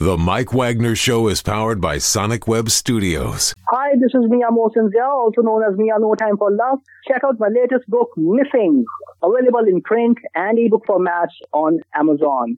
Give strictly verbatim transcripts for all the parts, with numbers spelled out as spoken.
The Mike Wagner Show is powered by Sonic Web Studios. Hi, this is Mia Mohsen Zia, also known as Mia No Time for Love. Check out my latest book, Missing, available in print and ebook formats on Amazon.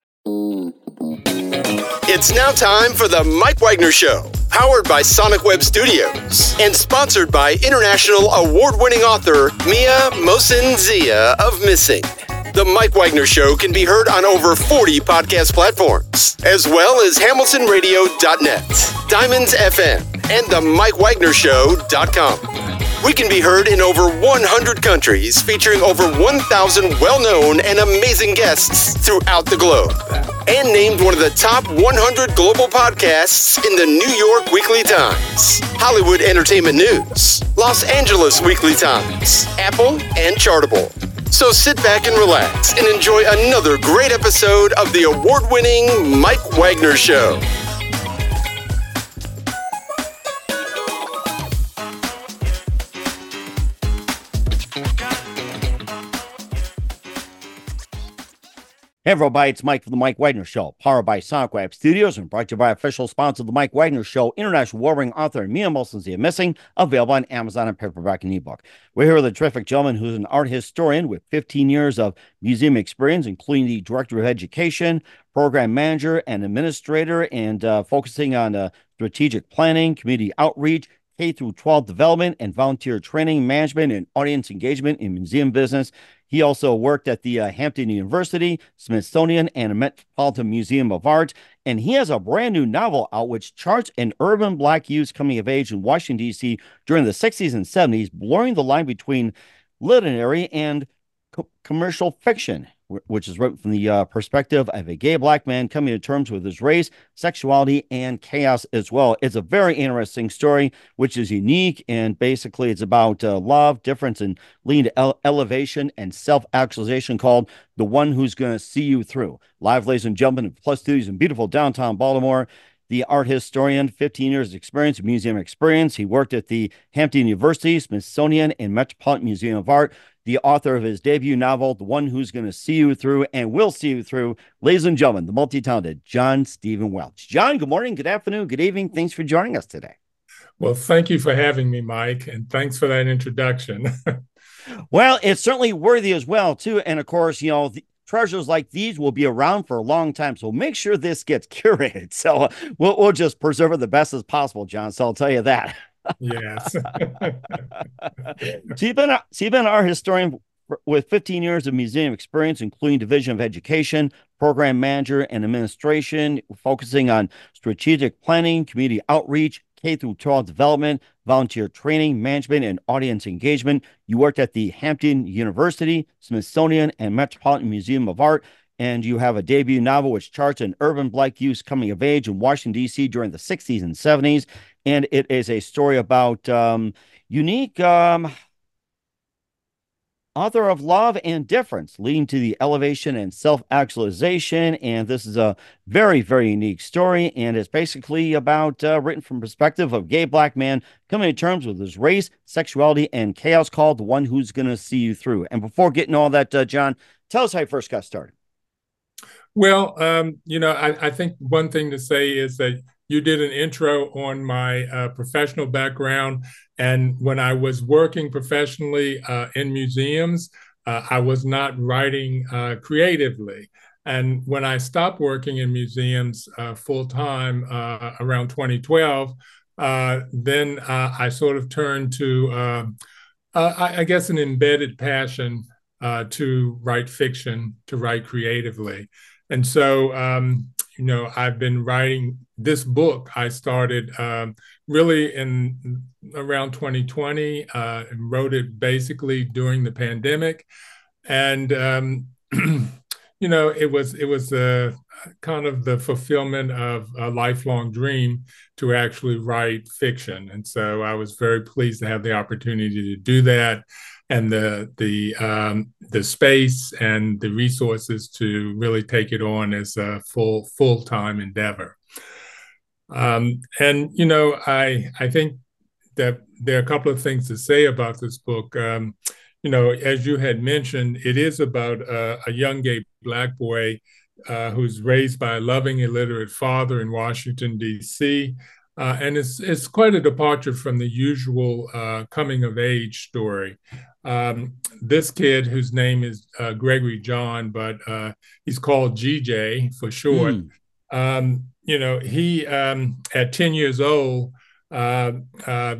It's now time for the Mike Wagner Show, powered by Sonic Web Studios and sponsored by international award-winning author Mia Mohsen Zia of Missing. The Mike Wagner Show can be heard on over forty podcast platforms, as well as Hamilton Radio dot net, Diamonds F M, and the Mike Wagner Show dot com. We can be heard in over one hundred countries, featuring over one thousand well-known and amazing guests throughout the globe. And named one of the top one hundred global podcasts in the New York Weekly Times, Hollywood Entertainment News, Los Angeles Weekly Times, Apple, and Chartable. So sit back and relax and enjoy another great episode of the award-winning Mike Wagner Show. Hey everybody, it's Mike from the Mike Wagner Show, powered by Sonic Web Studios and brought to you by official sponsor of the Mike Wagner Show, international award-winning author Mia Mohsen Zia Missing, available on Amazon and paperback and ebook. We're here with a terrific gentleman who's an art historian with fifteen years of museum experience, including the director of education, program manager, and administrator, and uh, focusing on uh, strategic planning, community outreach, K through twelve development, and volunteer training, management, and audience engagement in museum business. He also worked at the uh, Hampton University, Smithsonian, and Metropolitan Museum of Art. And he has a brand new novel out which charts an urban Black youth's coming of age in Washington, D C during the sixties and seventies, blurring the line between literary and co- commercial fiction, which is written from the uh, perspective of a gay Black man coming to terms with his race, sexuality, and chaos as well. It's a very interesting story, which is unique, and basically it's about uh, love, difference, and leading to ele- elevation and self-actualization, called The One Who's Going to See You Through. Live, ladies and gentlemen, in Plus Studios in beautiful downtown Baltimore, the art historian, fifteen years experience, museum experience. He worked at the Hampton University, Smithsonian, and Metropolitan Museum of Art. The author of his debut novel, The One Who's Going to See You Through and Will See You Through, ladies and gentlemen, the multi-talented John Stephen Welch. John, good morning, good afternoon, good evening. Thanks for joining us today. Well, thank you for having me, Mike, and thanks for that introduction. Well, it's certainly worthy as well, too. And of course, you know, the treasures like these will be around for a long time, so make sure this gets curated. So we'll, we'll just preserve it the best as possible, John. So I'll tell you that. Yes. so you've been, so you've been an art historian with fifteen years of museum experience, including Division of Education, program manager, and administration, focusing on strategic planning, community outreach, K through twelve development, volunteer training, management, and audience engagement. You worked at the Hampton University, Smithsonian, and Metropolitan Museum of Art, and you have a debut novel which charts an urban Black youth's coming of age in Washington, D C during the sixties and seventies. And it is a story about um, unique um, author of love and difference, leading to the elevation and self-actualization. And this is a very, very unique story. And it's basically about uh, written from perspective of gay Black man coming to terms with his race, sexuality, and chaos, called The One Who's Going to See You Through. And before getting all that, uh, John, tell us how you first got started. Well, um, you know, I, I think one thing to say is that you did an intro on my uh, professional background. And when I was working professionally uh, in museums, uh, I was not writing uh, creatively. And when I stopped working in museums uh, full time uh, around twenty twelve, uh, then uh, I sort of turned to, uh, uh, I, I guess, an embedded passion uh, to write fiction, to write creatively. And so, um, you know, I've been writing this book. I started um, really in around twenty twenty, uh, and wrote it basically during the pandemic. And, um, you know, it was it was a kind of the fulfillment of a lifelong dream to actually write fiction. And so I was very pleased to have the opportunity to do that, and the the um, the space and the resources to really take it on as a full full-time endeavor. Um, and you know, I I think that there are a couple of things to say about this book. Um, you know, as you had mentioned, it is about uh, a young gay Black boy uh, who's raised by a loving, illiterate father in Washington, D C. Uh, and it's it's quite a departure from the usual uh, coming of age story. Um, this kid, whose name is uh, Gregory John, but uh, he's called G J for short. Mm. Um, you know, he um, at ten years old uh, uh,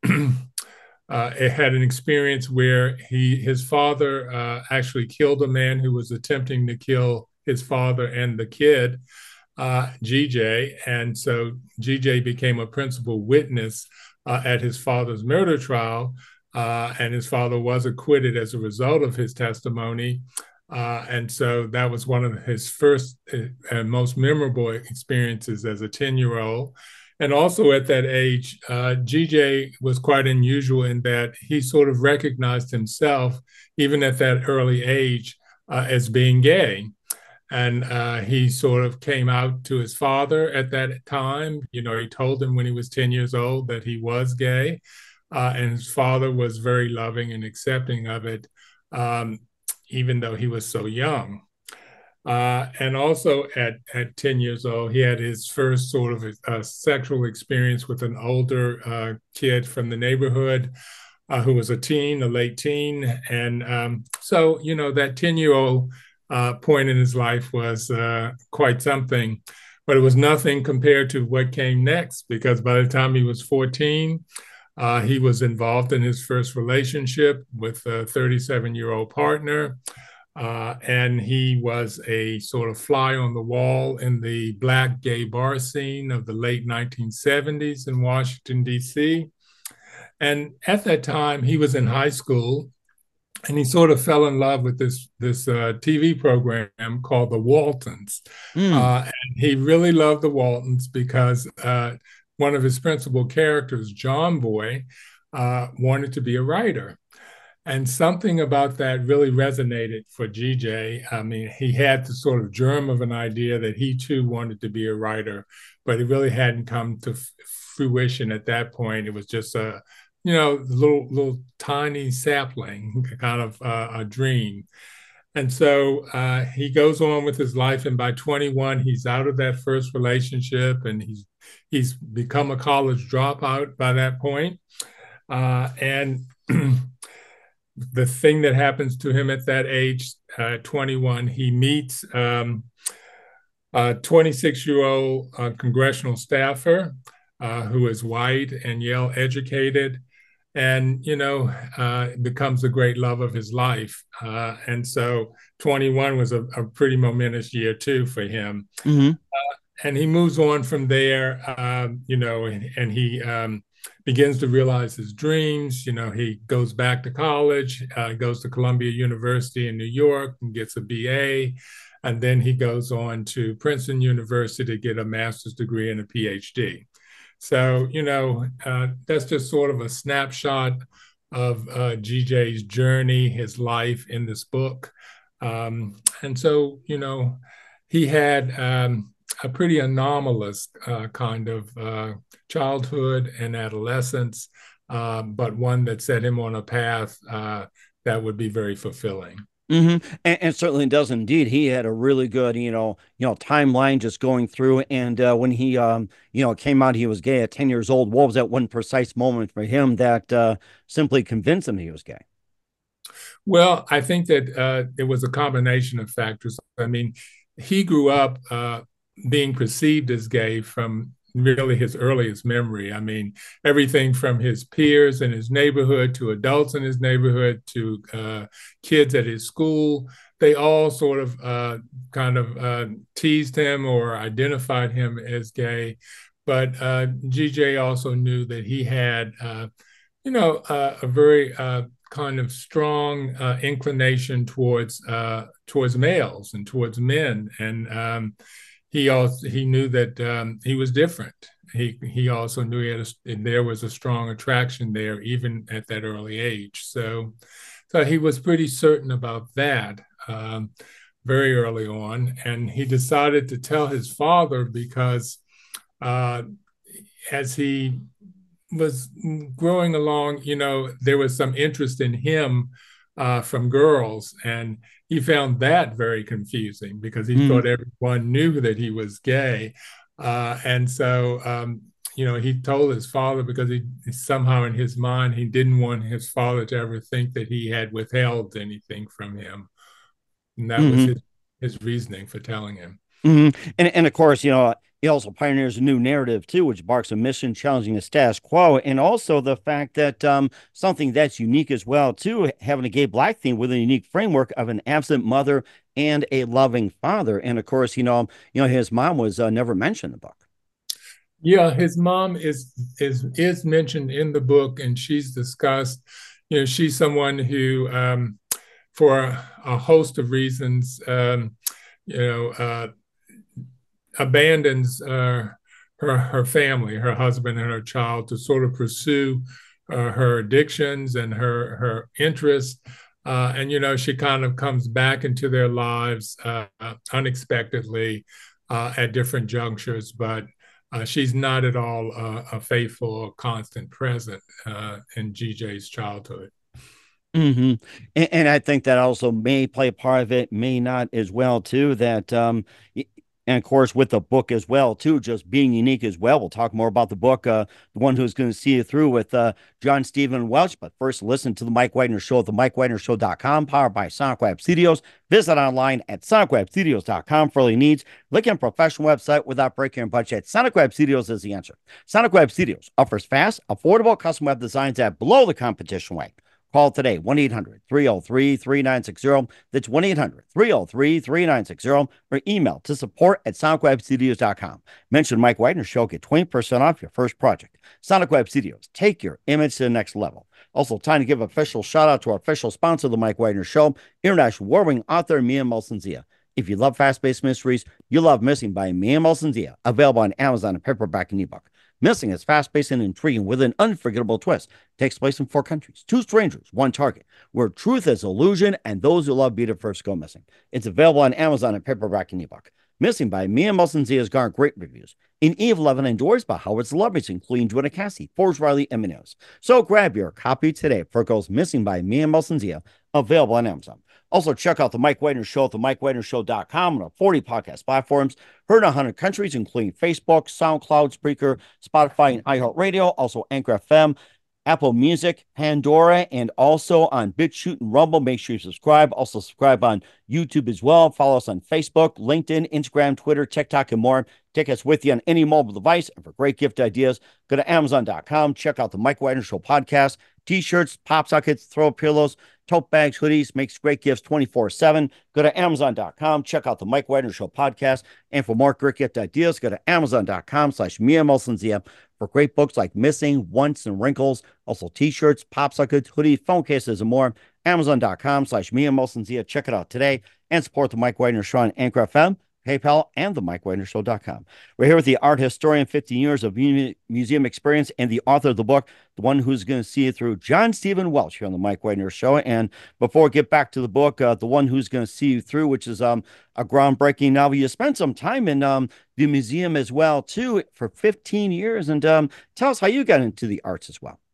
uh, had an experience where he his father uh, actually killed a man who was attempting to kill his father and the kid. Uh, G J, and so G J became a principal witness uh, at his father's murder trial, uh, and his father was acquitted as a result of his testimony. Uh, and so that was one of his first and most memorable experiences as a ten-year-old. And also at that age, uh, G J was quite unusual in that he sort of recognized himself, even at that early age, uh, as being gay. And uh, he sort of came out to his father at that time. You know, he told him when he was ten years old that he was gay. Uh, and his father was very loving and accepting of it, um, even though he was so young. Uh, and also at, at ten years old, he had his first sort of a, a sexual experience with an older uh, kid from the neighborhood uh, who was a teen, a late teen. And um, so, you know, that ten-year-old Uh, point in his life was uh, quite something, but it was nothing compared to what came next, because by the time he was fourteen, uh, he was involved in his first relationship with a thirty-seven-year-old partner, uh, and he was a sort of fly on the wall in the Black gay bar scene of the late nineteen seventies in Washington, D C. And at that time, he was in high school, and he sort of fell in love with this this uh, T V program called The Waltons. Mm. Uh, and he really loved The Waltons because uh, one of his principal characters, John Boy, uh, wanted to be a writer. And something about that really resonated for G J. I mean, he had the sort of germ of an idea that he too wanted to be a writer, but it really hadn't come to f- fruition at that point. It was just a you know, little little tiny sapling, kind of uh, a dream. And so uh, he goes on with his life, and by twenty-one, he's out of that first relationship, and he's he's become a college dropout by that point. Uh, and the thing that happens to him at that age, uh, twenty-one, he meets um, a twenty-six-year-old uh, congressional staffer uh, who is white and Yale educated. And, you know, uh, it becomes a great love of his life. Uh, and so twenty-one was a, a pretty momentous year, too, for him. Mm-hmm. Uh, and he moves on from there, uh, you know, and, and he um, begins to realize his dreams. You know, he goes back to college, uh, goes to Columbia University in New York and gets a B A. And then he goes on to Princeton University to get a master's degree and a P H D. So, you know, uh, that's just sort of a snapshot of uh, G J's journey, his life in this book. Um, and so, you know, he had um, a pretty anomalous uh, kind of uh, childhood and adolescence, uh, but one that set him on a path uh, that would be very fulfilling. Mm-hmm. And, and certainly does indeed. He had a really good, you know, you know, timeline just going through. And uh, when he, um, you know, came out, he was gay at ten years old. What was that one precise moment for him that uh, simply convinced him he was gay? Well, I think that uh, it was a combination of factors. I mean, he grew up uh, being perceived as gay from really his earliest memory. I mean, everything from his peers in his neighborhood to adults in his neighborhood to uh, kids at his school, they all sort of uh, kind of uh, teased him or identified him as gay. But uh, G J also knew that he had, uh, you know, uh, a very uh, kind of strong uh, inclination towards uh, towards males and towards men. And um, He also he knew that um, he was different. He he also knew he had a, there was a strong attraction there, even at that early age. So, so he was pretty certain about that um, very early on, and he decided to tell his father because uh, as he was growing along, you know, there was some interest in him uh, from girls. And he found that very confusing because he mm. thought everyone knew that he was gay. Uh, and so, um, you know, he told his father because he somehow in his mind, he didn't want his father to ever think that he had withheld anything from him. And that mm-hmm. was his, his reasoning for telling him. Mm-hmm. And, and of course, you know, he also pioneers a new narrative, too, which marks a mission challenging the status quo. And also the fact that um, something that's unique as well, too, having a gay black theme with a unique framework of an absent mother and a loving father. And of course, you know, you know, his mom was uh, never mentioned in the book. Yeah, his mom is is is mentioned in the book, and she's discussed. You know, she's someone who, um, for a host of reasons, um, you know, uh, abandons uh, her her family, her husband and her child, to sort of pursue uh, her addictions and her her interests. Uh, and you know, she kind of comes back into their lives uh, unexpectedly uh, at different junctures, but. Uh, she's not at all uh, a faithful or constant present uh, in G J's childhood. Mm-hmm. And, and I think that also may play a part of it, may not as well, too, that, um, and of course, with the book as well, too, just being unique as well. We'll talk more about the book, uh, the one who's going to see you through with uh, John Stephen Welch. But first, listen to the Mike Wagner Show at the mike wagner show dot com, powered by Sonic Web Studios. Visit online at sonic web studios dot com for all your needs. Look at a professional website without breaking your budget. Sonic Web Studios is the answer. Sonic Web Studios offers fast, affordable custom web designs at below the competition rate. Call today, one eight hundred, three oh three, three nine six oh. That's one eight hundred, three oh three, three nine six oh. Or email to support at sonic web studios dot com. Mention Mike Wagner Show, get twenty percent off your first project. Sonic Web Studios, take your image to the next level. Also, time to give an official shout out to our official sponsor of the Mike Wagner Show, international award-winning author Mia Molson Zia. If you love fast-paced mysteries, you love Missing by Mia Molson Zia, available on Amazon and paperback and ebook. Missing is fast-paced and intriguing with an unforgettable twist. Takes place in four countries, two strangers, one target, where truth is illusion and those who love be the first go missing. It's available on Amazon and paperback and ebook. Missing by Mia Molson Zia has garnered great reviews. In Eve eleven endorse by Howard celebrities, including Joanna Cassie, Forbes Riley, and Minos. So grab your copy today for Girls Missing by Mia Molson Zia, available on Amazon. Also, check out the Mike Wagner Show at the mike wagner show dot com and our forty podcast platforms. Heard in one hundred countries, including Facebook, SoundCloud, Spreaker, Spotify, and iHeartRadio. Also, Anchor F M, Apple Music, Pandora, and also on BitChute and Rumble. Make sure you subscribe. Also, subscribe on YouTube as well. Follow us on Facebook, LinkedIn, Instagram, Twitter, TikTok, and more. Take us with you on any mobile device. And for great gift ideas, go to amazon dot com. Check out the Mike Wagner Show podcast. T-shirts, pop sockets, throw pillows, tote bags, hoodies, makes great gifts twenty-four seven. Go to amazon dot com. Check out the Mike Wagner Show podcast. And for more great gift ideas, go to amazon dot com slash Mia Molson Zia for great books like Missing, Once, and Wrinkles. Also T-shirts, pop sockets, hoodies, phone cases, and more. amazon dot com slash Mia Molson Zia. Check it out today and support the Mike Wagner Show on Anchor F M, PayPal, and the mike wagner show dot com. We're here with the art historian, fifteen years of museum experience, and the author of the book, the one who's going to see it through, John Stephen Welch, here on the Mike Wagner Show. And before we get back to the book, uh, the one who's going to see you through, which is um, a groundbreaking novel. You spent some time in um, the museum as well, too, for fifteen years. And um, tell us how you got into the arts as well.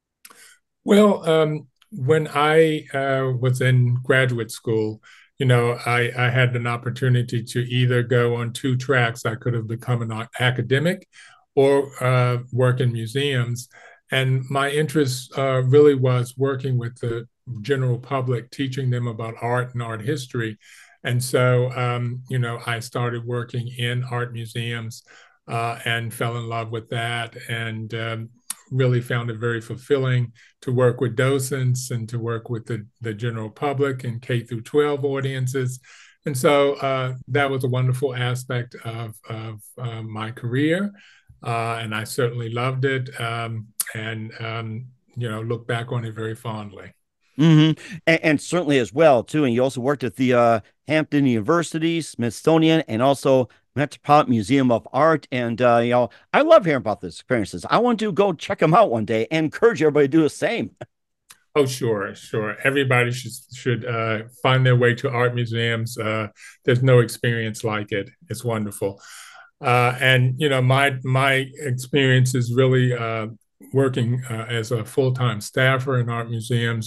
Well, um, when I uh, was in graduate school, you know, I, I had an opportunity to either go on two tracks. I could have become an academic or uh, work in museums. And my interest uh, really was working with the general public, teaching them about art and art history. And so, um, you know, I started working in art museums uh, and fell in love with that, and um, really found it very fulfilling to work with docents and to work with the, the general public and K through twelve audiences. And so uh, that was a wonderful aspect of, of uh, my career. Uh, and I certainly loved it, um, and, um, you know, look back on it very fondly. Mm-hmm. And, and certainly as well, too. And you also worked at the uh, Hampton University, Smithsonian, and also Metropolitan Museum of Art. And, uh, you know, I love hearing about these experiences. I want to go check them out one day and encourage everybody to do the same. Oh, sure, sure. Everybody should should uh, find their way to art museums. Uh, there's no experience like it. It's wonderful. Uh, and, you know, my my experience is really uh, working uh, as a full-time staffer in art museums.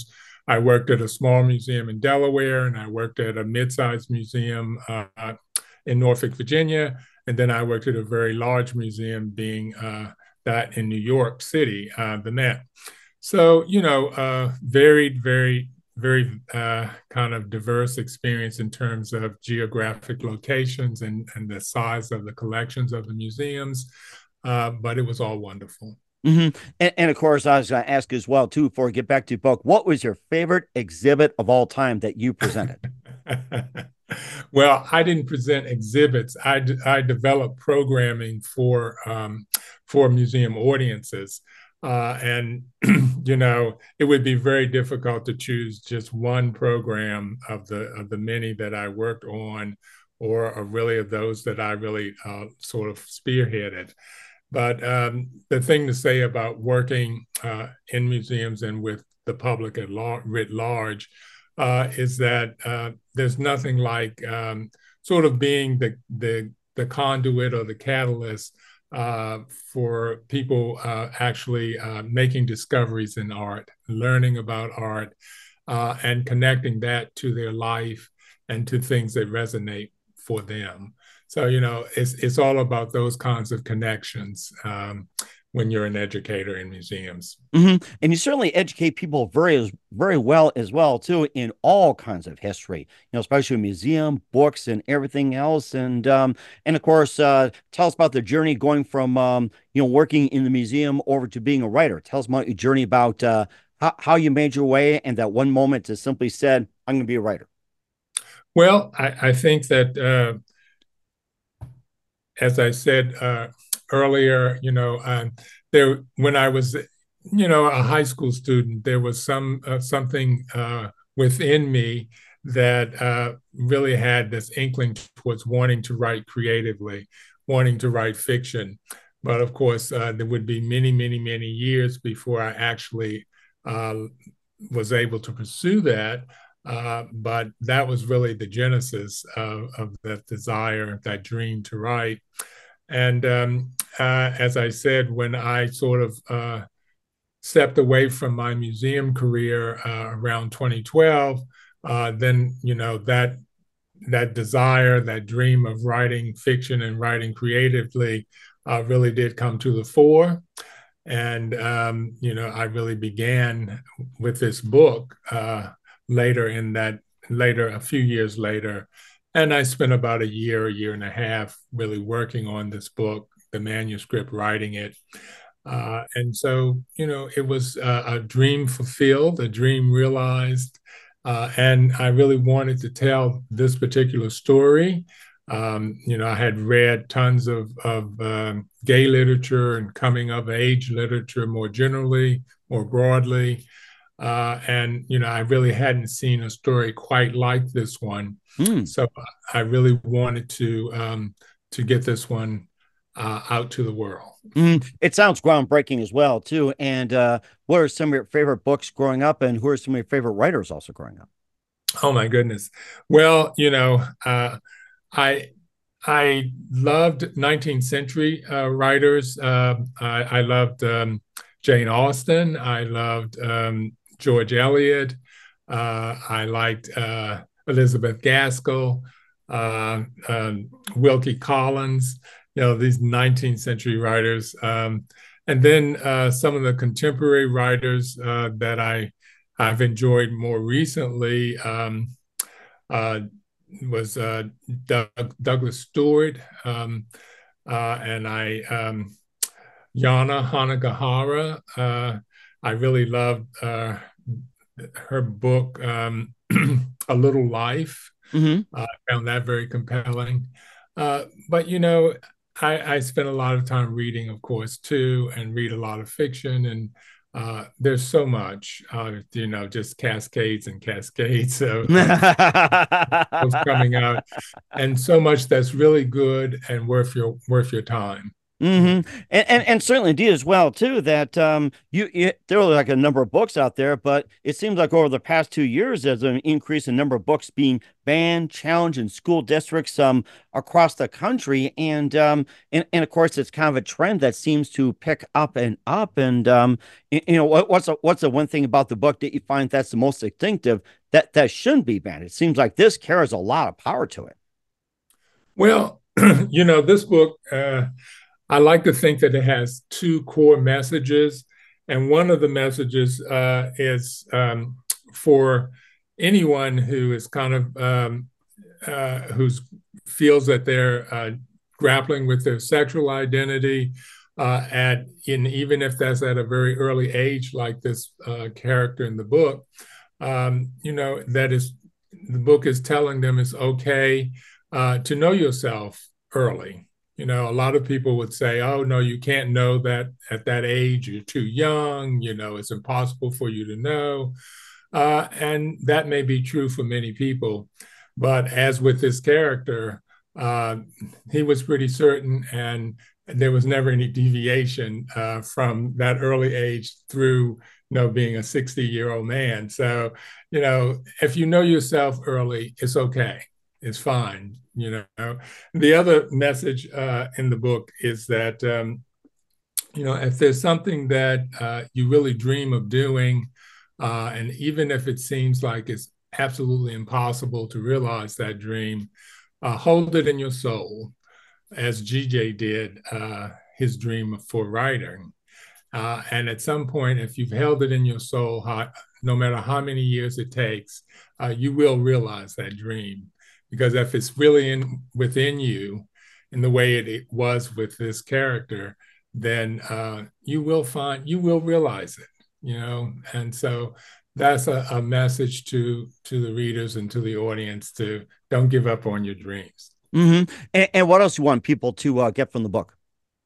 I worked at a small museum in Delaware, and I worked at a mid-sized museum uh, in Norfolk, Virginia, and then I worked at a very large museum, being uh, that in New York City, uh, the Met. So, you know, uh, varied, very, very uh, kind of diverse experience in terms of geographic locations and, and the size of the collections of the museums, uh, but it was all wonderful. Mm-hmm. And, and of course, I was going to ask as well, too, before we get back to your book, what was your favorite exhibit of all time that you presented? Well, I didn't present exhibits. I, I developed programming for um, for museum audiences. Uh, and, you know, it would be very difficult to choose just one program of the of the many that I worked on, or, or really of those that I really uh, sort of spearheaded. But um, the thing to say about working uh, in museums and with the public at lar- writ large uh, is that uh, there's nothing like um, sort of being the, the, the conduit or the catalyst uh, for people uh, actually uh, making discoveries in art, learning about art, uh, and connecting that to their life and to things that resonate for them. So, you know, it's it's all about those kinds of connections um, when you're an educator in museums. Mm-hmm. And you certainly educate people very, very well as well, too, in all kinds of history, you know, especially museum, books, and everything else. And, um, and of course, uh, tell us about the journey going from, um, you know, working in the museum over to being a writer. Tell us about your journey, about uh, how, how you made your way, and that one moment to simply said, I'm going to be a writer. Well, I, I think that, uh, as I said uh, earlier, you know, uh, there when I was, you know, a high school student, there was some uh, something uh, within me that uh, really had this inkling towards wanting to write creatively, wanting to write fiction. But of course, uh, there would be many, many, many years before I actually uh, was able to pursue that. Uh, but that was really the genesis of, of that desire, that dream to write. And um, uh, as I said, when I sort of uh, stepped away from my museum career uh, around twenty twelve, uh, then, you know, that that desire, that dream of writing fiction and writing creatively uh, really did come to the fore. And, um, you know, I really began with this book uh, later in that, later, a few years later. And I spent about a year, a year and a half really working on this book, the manuscript, writing it. Uh, and so, you know, it was uh, a dream fulfilled, a dream realized. Uh, and I really wanted to tell this particular story. Um, you know, I had read tons of, of um, gay literature and coming of age literature more generally, more broadly. Uh, and, you know, I really hadn't seen a story quite like this one. Mm. So I really wanted to um, to get this one uh, out to the world. Mm. It sounds groundbreaking as well, too. And uh, what are some of your favorite books growing up, and who are some of your favorite writers also growing up? Oh, my goodness. Well, you know, uh, I I loved nineteenth century uh, writers. Uh, I, I loved um, Jane Austen. I loved um, George Eliot. Uh, I liked uh, Elizabeth Gaskell, uh, um, Wilkie Collins, you know, these nineteenth century writers. Um, and then uh, some of the contemporary writers uh, that I, I've enjoyed more recently um, uh, was uh, Doug, Douglas Stewart, um, uh, and I, um, Yana Hanagahara. Uh, I really loved uh, her book, um, A Little Life. Mm-hmm. uh, I found that very compelling. Uh, but, you know, I, I spent a lot of time reading, of course, too, and read a lot of fiction. And uh, there's so much, uh, you know, just cascades and cascades of, of coming out, and so much that's really good and worth your worth your time. Mm-hmm. And, and and certainly indeed as well too that um you, you there are like a number of books out there, but it seems like over the past two years there's an increase in number of books being banned, challenged in school districts um across the country, and um and, and of course it's kind of a trend that seems to pick up and up. And um y- you know what, what's the, what's the one thing about the book that you find that's the most distinctive that that shouldn't be banned? It seems like this carries a lot of power to it. Well, you know, this book, uh, I like to think that it has two core messages. And one of the messages uh, is um, for anyone who is kind of, um, uh, who feels that they're uh, grappling with their sexual identity, uh, at in even if that's at a very early age, like this uh, character in the book, um, you know, that is, the book is telling them it's okay uh, to know yourself early. You know, a lot of people would say, oh, no, you can't know that at that age. You're too young. You know, it's impossible for you to know. Uh, and that may be true for many people. But as with this character, uh, he was pretty certain, and there was never any deviation uh, from that early age through, you know, being a sixty year old man. So, you know, if you know yourself early, it's okay. It's fine. You know, the other message uh, in the book is that, um, you know, if there's something that uh, you really dream of doing, uh, and even if it seems like it's absolutely impossible to realize that dream, uh, hold it in your soul, as G J did uh, his dream for writing. Uh, and at some point, if you've held it in your soul, how, no matter how many years it takes, uh, you will realize that dream. Because if it's really in within you, in the way it, it was with this character, then uh, you will find, you will realize it, you know. And so that's a, a message to to the readers and to the audience to don't give up on your dreams. Mm-hmm. And, and what else you want people to uh, get from the book?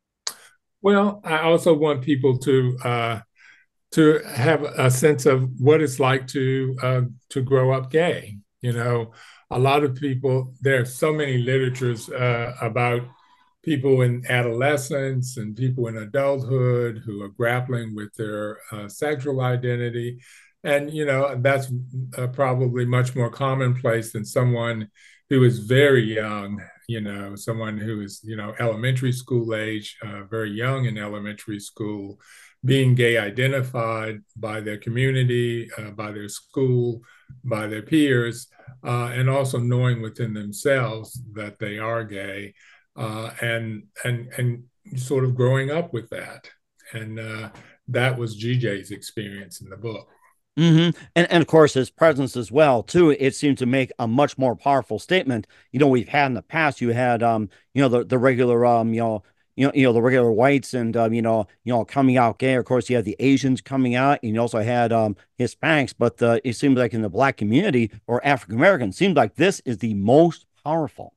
Well, I also want people to uh, to have a sense of what it's like to uh, to grow up gay. You know, a lot of people, there are so many literatures uh, about people in adolescence and people in adulthood who are grappling with their uh, sexual identity. And, you know, that's uh, probably much more commonplace than someone who is very young, you know, someone who is, you know, elementary school age, uh, very young in elementary school, being gay identified by their community, uh, by their school, by their peers, uh, and also knowing within themselves that they are gay, uh, and and and sort of growing up with that. And uh, that was G J's experience in the book. Mm-hmm. And and of course his presence as well too. It seemed to make a much more powerful statement. You know, we've had in the past. You had um, you know, the the regular um, you know. You know, you know the regular whites and um, you know, you know, coming out gay. Of course, you had the Asians coming out, and you also had um, Hispanics. But uh, it seems like in the Black community or African American, seems like this is the most powerful.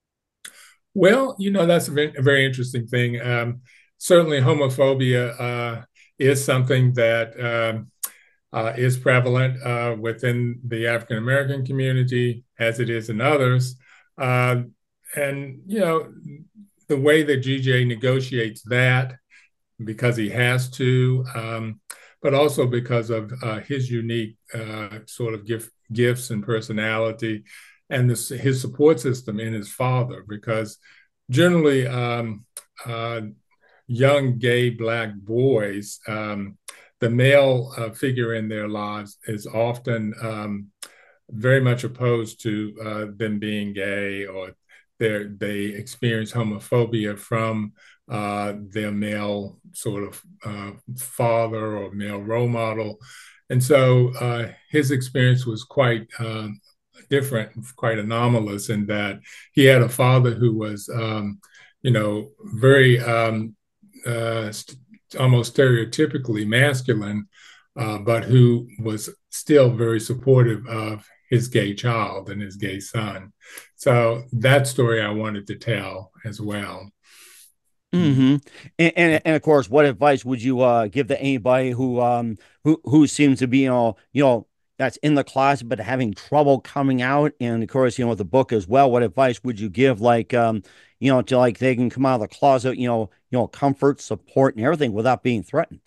Well, you know, that's a very, a very interesting thing. Um, certainly, homophobia uh, is something that um, uh, is prevalent uh, within the African American community, as it is in others. Uh, and you know, the way that G J negotiates that, because he has to, um, but also because of uh, his unique uh, sort of gift, gifts and personality, and this, his support system in his father. Because generally, um, uh, young gay Black boys, um, the male uh, figure in their lives is often um, very much opposed to uh, them being gay, or they experience homophobia from uh, their male sort of uh, father or male role model. And so uh, his experience was quite uh, different, quite anomalous, in that he had a father who was, um, you know, very um, uh, st- almost stereotypically masculine, uh, but who was still very supportive of his gay child and his gay son. So that story I wanted to tell as well. Mm-hmm. And, and and of course, what advice would you uh give to anybody who um who who seems to be, you know, you know, that's in the closet but having trouble coming out, and of course, you know, with the book as well, what advice would you give, like, um, you know, to like they can come out of the closet, you know, you know, comfort, support, and everything without being threatened?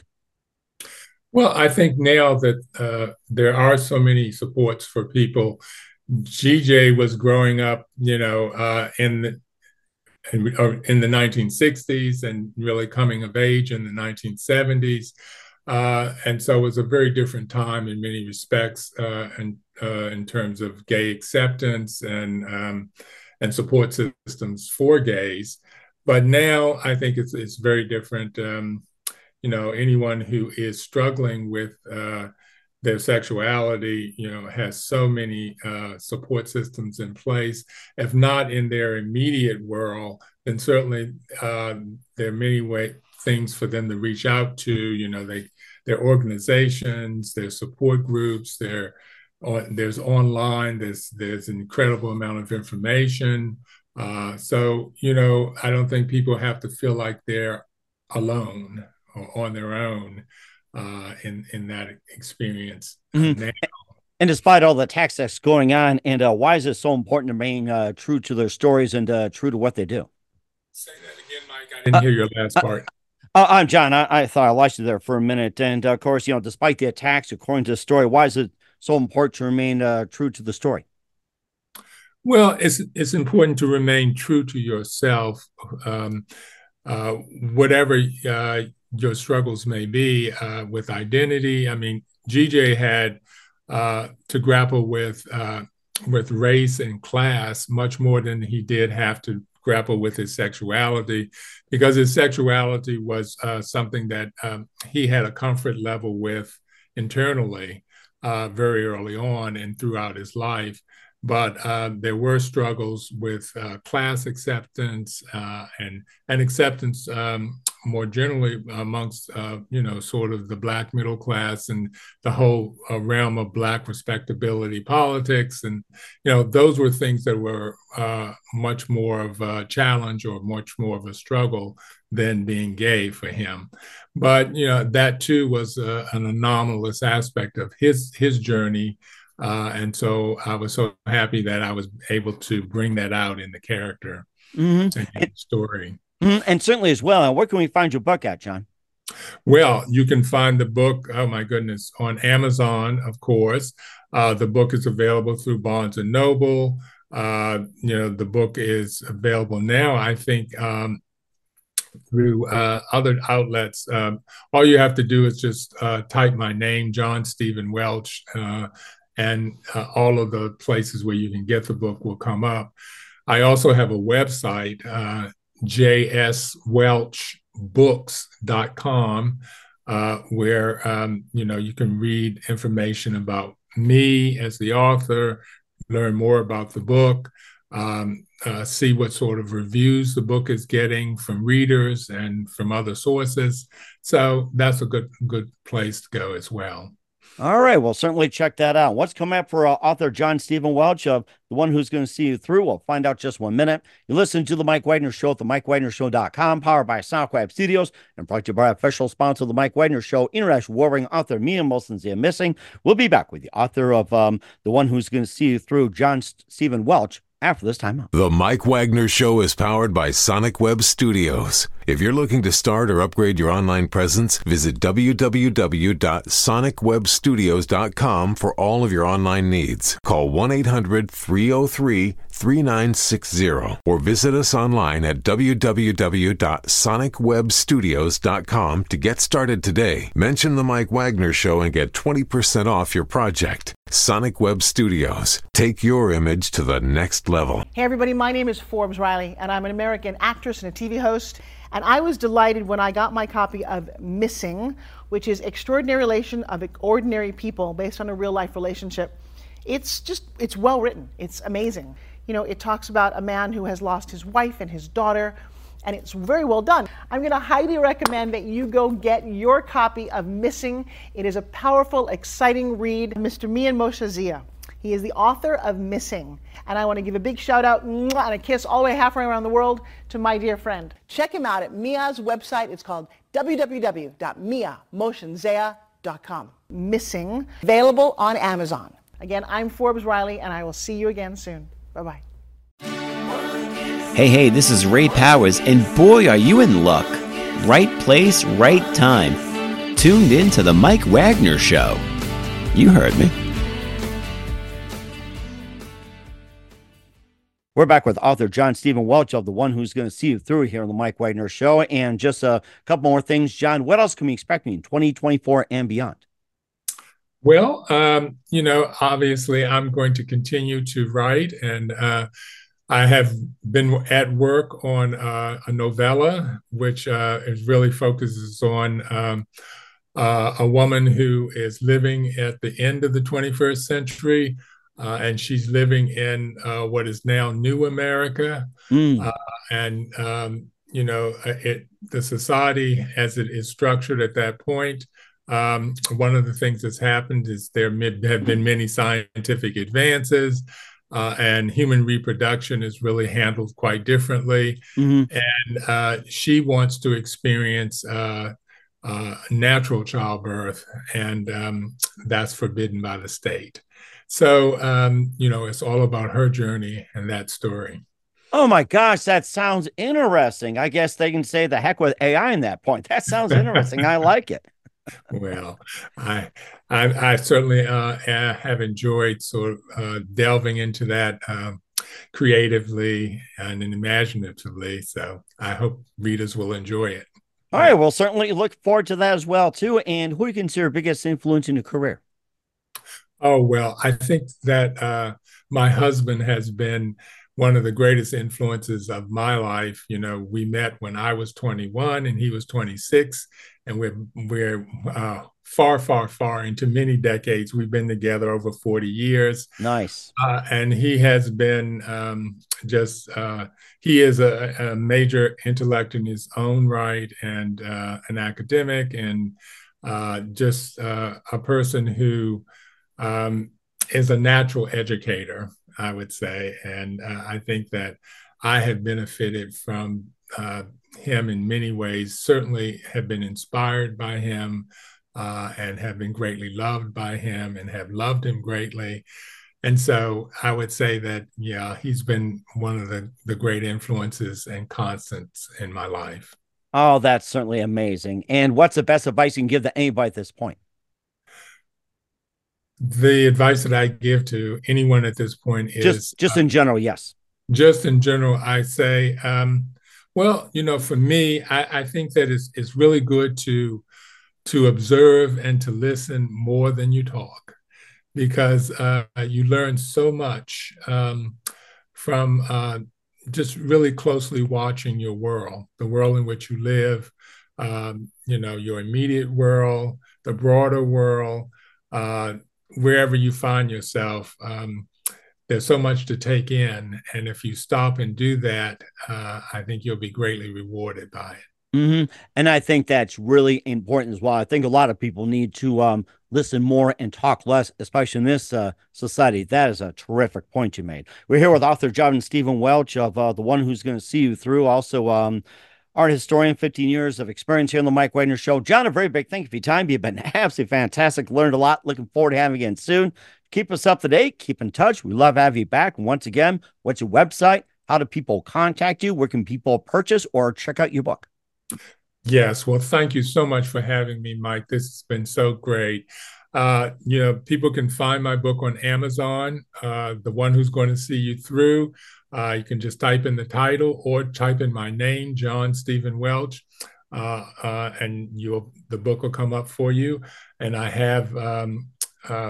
Well, I think now that uh, there are so many supports for people, G J was growing up, you know, uh, in the in, in the nineteen sixties and really coming of age in the nineteen seventies. Uh, and so it was a very different time in many respects, uh, and uh, in terms of gay acceptance and um, and support systems for gays. But now I think it's it's very different. Um, you know, anyone who is struggling with uh, their sexuality, you know, has so many uh, support systems in place. If not in their immediate world, then certainly uh, there are many way things for them to reach out to. You know, they their organizations, their support groups, their on, there's online, there's there's an incredible amount of information. Uh, so, you know, I don't think people have to feel like they're alone or on their own uh, in in that experience. Mm-hmm. Now. And despite all the attacks that's going on, and uh, why is it so important to remain uh, true to their stories and uh, true to what they do? Say that again, Mike. I didn't uh, hear your last part. Uh, I'm John. I, I thought I lost you there for a minute. And uh, of course, you know, despite the attacks, according to the story, why is it so important to remain uh, true to the story? Well, it's it's important to remain true to yourself, um, uh, whatever uh, your struggles may be uh, with identity. I mean, G J had uh, to grapple with uh, with race and class much more than he did have to grapple with his sexuality, because his sexuality was uh, something that um, he had a comfort level with internally uh, very early on and throughout his life. But uh, there were struggles with uh, class acceptance uh, and and acceptance um, more generally amongst uh, you know sort of the Black middle class and the whole uh, realm of Black respectability politics, and you know those were things that were uh, much more of a challenge or much more of a struggle than being gay for him. But you know that too was uh, an anomalous aspect of his his journey. Uh, and so I was so happy that I was able to bring that out in the character mm-hmm. and the story. Mm-hmm. And certainly as well. And where can we find your book at, John? Well, you can find the book, oh my goodness, on Amazon, of course. Uh, the book is available through Barnes and Noble. Uh, you know, the book is available now, I think, um, through uh, other outlets. Um, all you have to do is just uh, type my name, John Stephen Welch, uh, and uh, all of the places where you can get the book will come up. I also have a website, uh, j s welch books dot com, uh, where um, you know you can read information about me as the author, learn more about the book, um, uh, see what sort of reviews the book is getting from readers and from other sources. So that's a good good place to go as well. All right. Well, certainly check that out. What's coming up for uh, author John Stephen Welch, of The One Who's Going to See You Through? We'll find out just one minute. You listen to The Mike Wagner Show at the mike wagner show dot com, powered by SoundCloud Studios, and brought to you by official sponsor of The Mike Wagner Show, international warring author Mia Molson Zia Missing. We'll be back with the author of um, The One Who's Going to See You Through, John Stephen Welch, after this time out. The Mike Wagner Show is powered by Sonic Web Studios. If you're looking to start or upgrade your online presence, visit w w w dot sonic web studios dot com for all of your online needs. Call one eight hundred three oh three three nine six zero or visit us online at w w w dot sonic web studios dot com to get started today. Mention The Mike Wagner Show and get twenty percent off your project. Sonic Web Studios. Take your image to the next level. Hey everybody, my name is Forbes Riley, and I'm an American actress and a T V host. And I was delighted when I got my copy of Missing, which is Extraordinary Relation of Ordinary People, based on a real life relationship. It's just, it's well written. It's amazing. You know, it talks about a man who has lost his wife and his daughter, and it's very well done. I'm going to highly recommend that you go get your copy of Missing. It is a powerful, exciting read. Mister Mian Moshe Zia. He is the author of Missing. And I want to give a big shout out and a kiss all the way halfway around the world to my dear friend. Check him out at Mia's website. It's called w w w dot mia motion zia dot com. Missing, available on Amazon. Again, I'm Forbes Riley, and I will see you again soon. Bye-bye. Hey, hey, this is Ray Powers, and boy, are you in luck. Right place, right time. Tuned in to the Mike Wagner Show. You heard me. We're back with author John Stephen Welch of The One Who's Going to See You Through here on the Mike Wagner Show. And just a couple more things, John, what else can we expect in twenty twenty-four and beyond? Well, um, you know, obviously I'm going to continue to write, and uh, I have been at work on uh, a novella, which uh, is really focuses on um, uh, a woman who is living at the end of the twenty-first century. Uh, and she's living in uh, what is now New America. Mm. Uh, and, um, you know, it, the society as it is structured at that point, um, one of the things that's happened is there have been many scientific advances, uh, and human reproduction is really handled quite differently. Mm-hmm. And uh, she wants to experience uh, uh, natural childbirth, and um, that's forbidden by the state. So, um, you know, it's all about her journey and that story. Oh, my gosh, that sounds interesting. I guess they can say the heck with A I in that point. That sounds interesting. I like it. Well, I, I, I certainly uh, have enjoyed sort of uh, delving into that um, creatively and imaginatively. So I hope readers will enjoy it. All right. Well, certainly look forward to that as well, too. And who do you consider biggest influence in your career? Oh, well, I think that uh, my husband has been one of the greatest influences of my life. You know, we met when I was twenty-one and he was twenty-six, and we're, we're uh, far, far, far into many decades. We've been together over forty years. Nice. Uh, and he has been um, just, uh, he is a, a major intellect in his own right, and uh, an academic, and uh, just uh, a person who Um, is a natural educator, I would say. And uh, I think that I have benefited from uh, him in many ways, certainly have been inspired by him, uh, and have been greatly loved by him and have loved him greatly. And so I would say that, yeah, he's been one of the, the great influences and constants in my life. Oh, that's certainly amazing. And what's the best advice you can give to anybody at this point? The advice that I give to anyone at this point is just, just uh, in general. Yes. Just in general, I say, um, well, you know, for me, I, I think that it's, it's really good to, to observe and to listen more than you talk, because uh, you learn so much um, from uh, just really closely watching your world, the world in which you live, um, you know, your immediate world, the broader world, uh, wherever you find yourself. Um, there's so much to take in. And if you stop and do that, uh, I think you'll be greatly rewarded by it. Mm-hmm. And I think that's really important as well. I think a lot of people need to um, listen more and talk less, especially in this uh, society. That is a terrific point you made. We're here with author John Stephen Welch of uh, The One Who's Going to See You Through. Also, um, art historian, fifteen years of experience here on the Mike Wagner Show. John, a very big thank you for your time. You've been absolutely fantastic. Learned a lot. Looking forward to having you again soon. Keep us up to date. Keep in touch. We love having you back. And once again, what's your website? How do people contact you? Where can people purchase or check out your book? Yes. Well, thank you so much for having me, Mike. This has been so great. Uh, you know, people can find my book on Amazon, uh, The One Who's Going to See You Through. Uh, you can just type in the title or type in my name, John Stephen Welch, uh, uh, and you'll, the book will come up for you. And I have um, uh,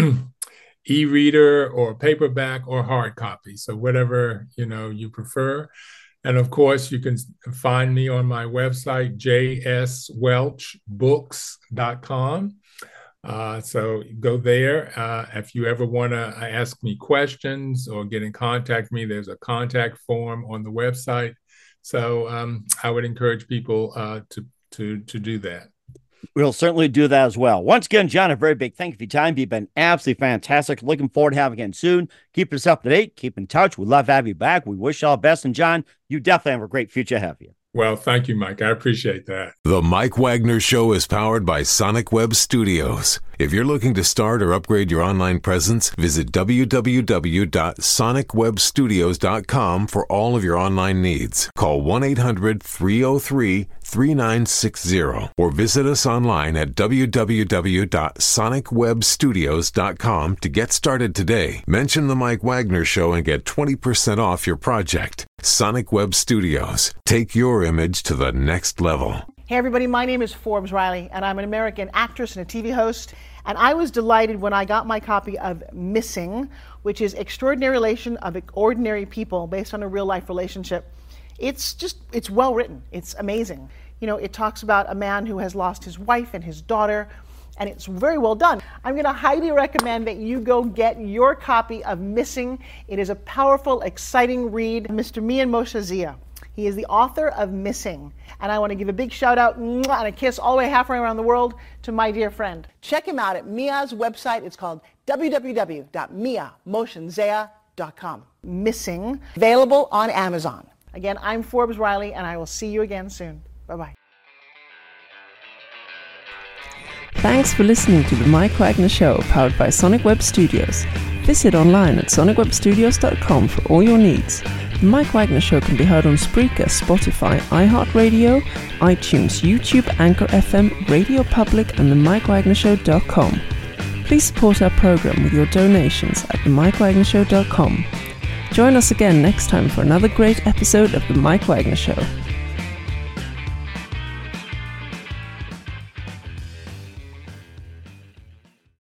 e-reader or paperback or hard copy, so whatever, you know, you prefer. And of course, you can find me on my website, j s welch books dot com. Uh, so go there. Uh, if you ever want to ask me questions or get in contact with me, there's a contact form on the website. So um, I would encourage people uh, to, to, to do that. We'll certainly do that as well. Once again, John, a very big thank you for your time. You've been absolutely fantastic. Looking forward to having you again soon. Keep us up to date. Keep in touch. We'd love to have you back. We wish you all the best. And John, you definitely have a great future ahead of you. Well, thank you, Mike. I appreciate that. The Mike Wagner Show is powered by Sonic Web Studios. If you're looking to start or upgrade your online presence, visit w w w dot sonic web studios dot com for all of your online needs. Call one eight hundred three oh three three nine six zero or visit us online at w w w dot sonic web studios dot com to get started today. Mention The Mike Wagner Show and get twenty percent off your project. Sonic Web Studios. Take your image to the next level. Hey everybody, my name is Forbes Riley, and I'm an American actress and a T V host. And I was delighted when I got my copy of Missing, which is Extraordinary Relation of Ordinary People based on a real life relationship. It's just, it's well written. It's amazing. You know, it talks about a man who has lost his wife and his daughter, and it's very well done. I'm going to highly recommend that you go get your copy of Missing. It is a powerful, exciting read. Mister Mian Moshe Zia. He is the author of Missing. And I want to give a big shout out and a kiss all the way halfway around the world to my dear friend. Check him out at Mia's website. It's called w w w dot mia moshe zia dot com. Missing, available on Amazon. Again, I'm Forbes Riley, and I will see you again soon. Bye-bye. Thanks for listening to The Mike Wagner Show, powered by Sonic Web Studios. Visit online at sonic web studios dot com for all your needs. The Mike Wagner Show can be heard on Spreaker, Spotify, iHeartRadio, iTunes, YouTube, Anchor F M, Radio Public, and the mike wagner show dot com. Please support our program with your donations at the mike wagner show dot com. Join us again next time for another great episode of The Mike Wagner Show.